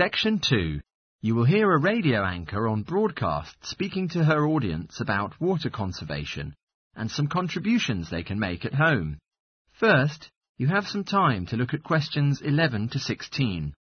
Section 2. You will hear a radio anchor on broadcast speaking to her audience about water conservation and some contributions they can make at home. First, you have some time to look at questions 11 to 16.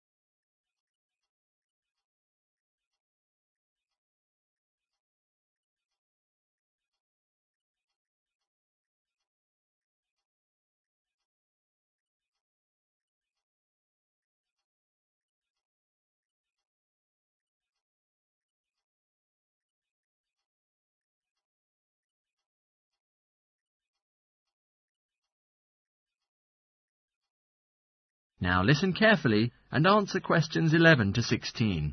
Now listen carefully and answer questions 11 to 16.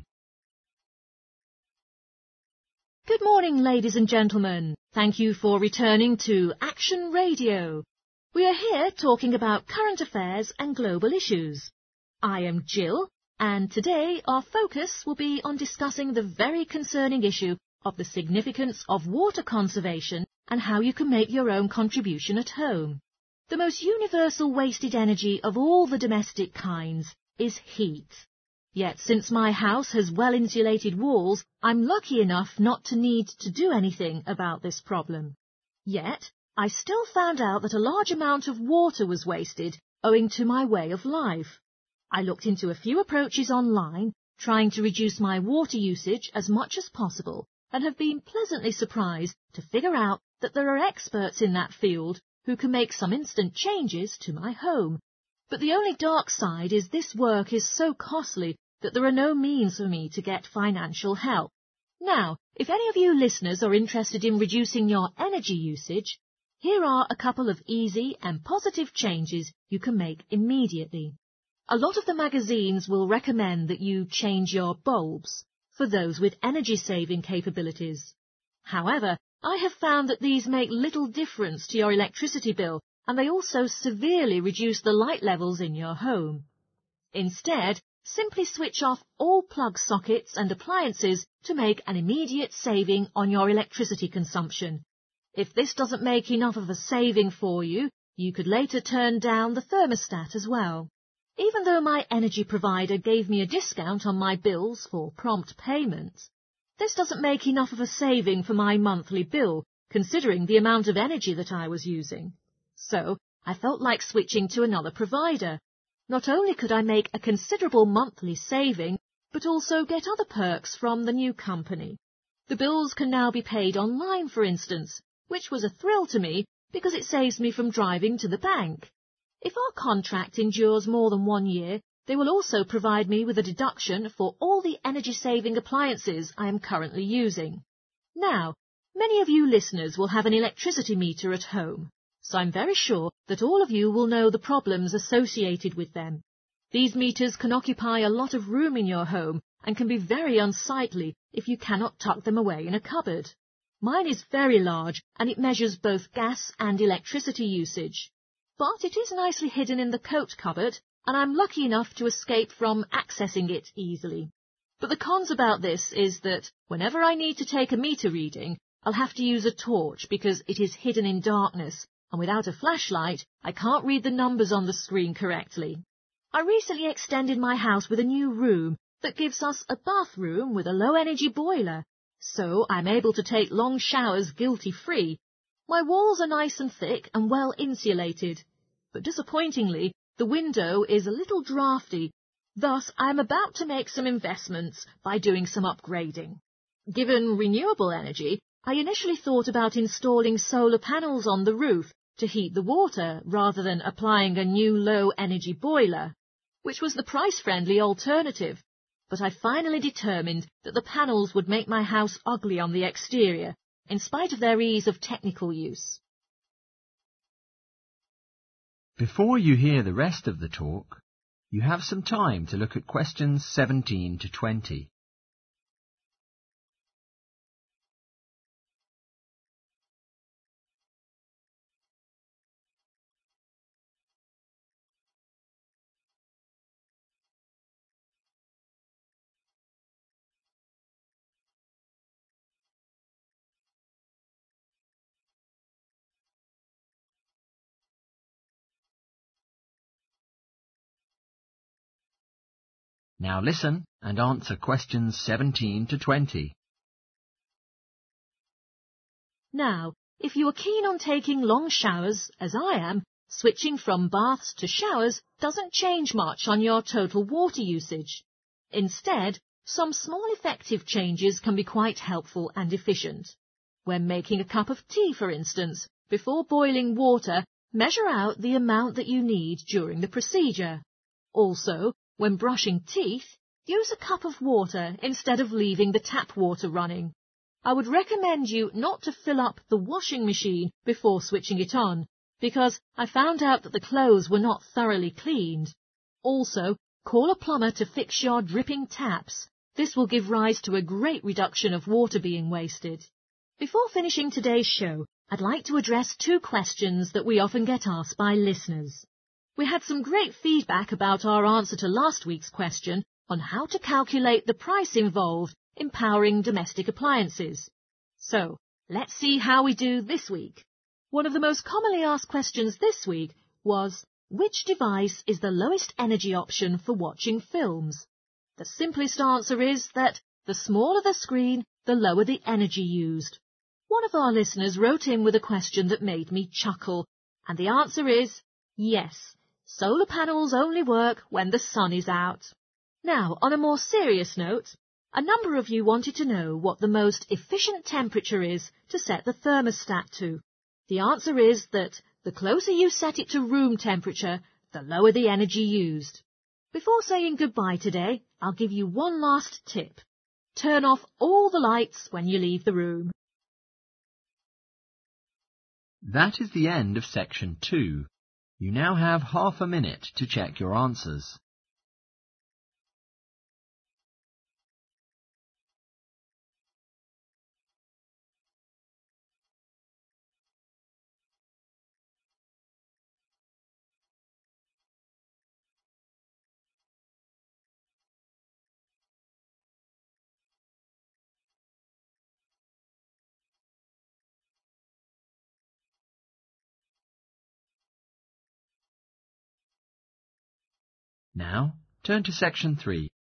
Good morning, ladies and gentlemen. Thank you for returning to Action Radio. We are here talking about current affairs and global issues. I am Jill, and today our focus will be on discussing the very concerning issue of the significance of water conservation and how you can make your own contribution at home. The most universal wasted energy of all the domestic kinds is heat. Yet since my house has well-insulated walls, I'm lucky enough not to need to do anything about this problem. Yet, I still found out that a large amount of water was wasted owing to my way of life. I looked into a few approaches online, trying to reduce my water usage as much as possible, and have been pleasantly surprised to figure out that there are experts in that field who can make some instant changes to my home. But the only dark side is this work is so costly that there are no means for me to get financial help. Now, if any of you listeners are interested in reducing your energy usage, here are a couple of easy and positive changes you can make immediately. A lot of the magazines will recommend that you change your bulbs for those with energy-saving capabilities. However, I have found that these make little difference to your electricity bill, and they also severely reduce the light levels in your home. Instead, simply switch off all plug sockets and appliances to make an immediate saving on your electricity consumption. If this doesn't make enough of a saving for you, you could later turn down the thermostat as well. Even though my energy provider gave me a discount on my bills for prompt payment, this doesn't make enough of a saving for my monthly bill, considering the amount of energy that I was using. So, I felt like switching to another provider. Not only could I make a considerable monthly saving, but also get other perks from the new company. The bills can now be paid online, for instance, which was a thrill to me because it saves me from driving to the bank. If our contract endures more than 1 year, they will also provide me with a deduction for all the energy-saving appliances I am currently using. Now, many of you listeners will have an electricity meter at home, so I'm very sure that all of you will know the problems associated with them. These meters can occupy a lot of room in your home and can be very unsightly if you cannot tuck them away in a cupboard. Mine is very large and it measures both gas and electricity usage. But it is nicely hidden in the coat cupboard, and I'm lucky enough to escape from accessing it easily. But the cons about this is that whenever I need to take a meter reading, I'll have to use a torch because it is hidden in darkness, and without a flashlight, I can't read the numbers on the screen correctly. I recently extended my house with a new room that gives us a bathroom with a low-energy boiler, so I'm able to take long showers guilty-free. My walls are nice and thick and well insulated, but disappointingly, the window is a little drafty. Thus, I am about to make some investments by doing some upgrading. Given renewable energy, I initially thought about installing solar panels on the roof to heat the water rather than applying a new low-energy boiler, which was the price-friendly alternative. But I finally determined that the panels would make my house ugly on the exterior, in spite of their ease of technical use. Before you hear the rest of the talk, you have some time to look at questions 17 to 20. Now listen and answer questions 17 to 20. Now, if you are keen on taking long showers, as I am, switching from baths to showers doesn't change much on your total water usage. Instead, some small effective changes can be quite helpful and efficient. When making a cup of tea, for instance, before boiling water, measure out the amount that you need during the procedure. Also, when brushing teeth, use a cup of water instead of leaving the tap water running. I would recommend you not to fill up the washing machine before switching it on, because I found out that the clothes were not thoroughly cleaned. Also, call a plumber to fix your dripping taps. This will give rise to a great reduction of water being wasted. Before finishing today's show, I'd like to address 2 questions that we often get asked by listeners. We had some great feedback about our answer to last week's question on how to calculate the price involved in powering domestic appliances. So, let's see how we do this week. One of the most commonly asked questions this week was, which device is the lowest energy option for watching films? The simplest answer is that the smaller the screen, the lower the energy used. One of our listeners wrote in with a question that made me chuckle, and the answer is yes. Solar panels only work when the sun is out. Now, on a more serious note, a number of you wanted to know what the most efficient temperature is to set the thermostat to. The answer is that the closer you set it to room temperature, the lower the energy used. Before saying goodbye today, I'll give you one last tip. Turn off all the lights when you leave the room. That is the end of section 2. You now have half a minute to check your answers. Now, turn to section 3.